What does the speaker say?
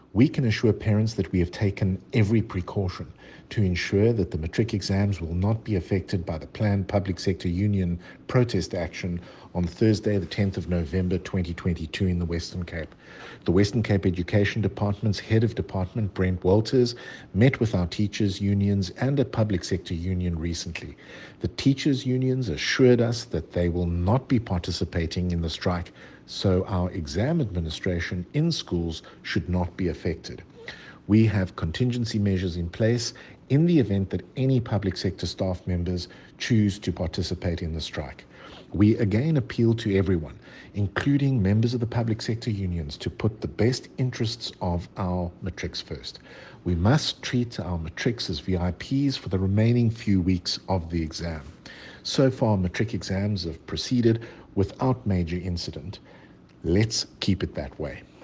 We can assure parents that we have taken every precaution to ensure that the matric exams will not be affected by the planned public sector union protest action on Thursday, the 10th of November 2022 in the Western Cape. The Western Cape Education Department's head of department, Brent Walters, met with our teachers' unions and a public sector union recently. The teachers' unions assured us that they will not be participating in the strike, so our exam administration in schools should not be affected. We have contingency measures in place in the event that any public sector staff members choose to participate in the strike. We again appeal to everyone, including members of the public sector unions, to put the best interests of our matrics first. We must treat our matrics as VIPs for the remaining few weeks of the exam. So far, matric exams have proceeded without major incident. Let's keep it that way.